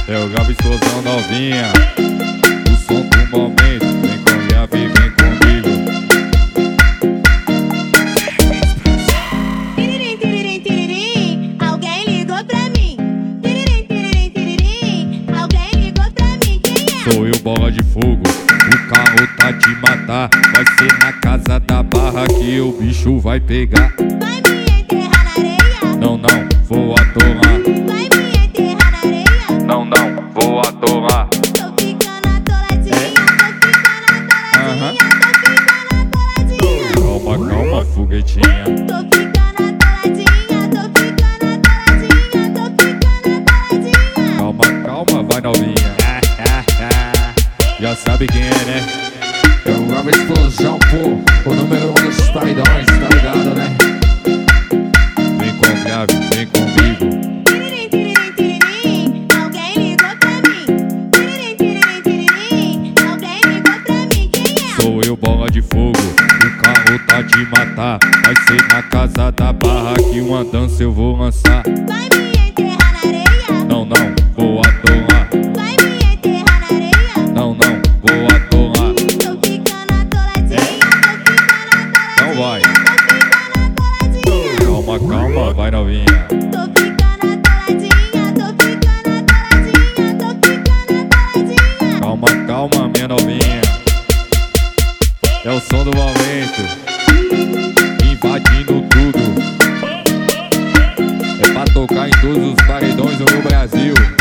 É o Gabi Explosão novinha, o som do momento. Vem com a Gabi, vem comigo. Tiririm, tiririm, tiririm, alguém ligou pra mim. Tiririm, tiririm, tiririm, alguém ligou pra mim. Quem é? Sou eu, bola de fogo, o carro tá te matar. Vai ser na casa da barra que o bicho vai pegar. Vai me enterrar na areia? Não, não, vou atolar. Vai me enterrar na areia? Não, não, vou atolar. Tô ficando atoladinha, tô ficando atoladinha, tô ficando atoladinha. Calma, calma, foguetinha. Tô ficando atoladinha, tô ficando atoladinha, tô ficando atoladinha. Calma, calma, vai novinha. Já sabe quem é, né? É o Gabi Explosão, pô, o número 1 dos paredões, tá ligado, né? Vem com a Gabi, vem comigo. Tiririm, tiririm, tiririm, alguém ligou pra mim. Tiririm, tiririm, tiririm, alguém ligou pra mim. Quem é? Sou eu, bola de fogo, o carro tá te matar. Vai ser na casa da barra que uma dança eu vou lançar. Vai me enterrar na areia? Não, não, vou atolar. Vai me enterrar na areia? Não, não, vou atolar. Tô ficando atoladinha, tô ficando atoladinha. Então vai. Tô ficando atoladinha. Calma, calma, vai novinha. Tô ficando atoladinha, tô ficando atoladinha, tô ficando atoladinha. Calma, calma, minha novinha. É o som do momento, invadindo tudo. É pra tocar em todos os paredões do meu Brasil.